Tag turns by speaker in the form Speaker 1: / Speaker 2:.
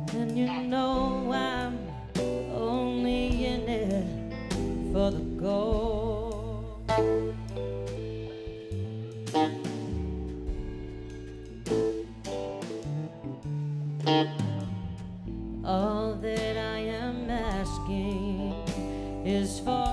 Speaker 1: And you know I'm only in it for the gold. All that I am asking is for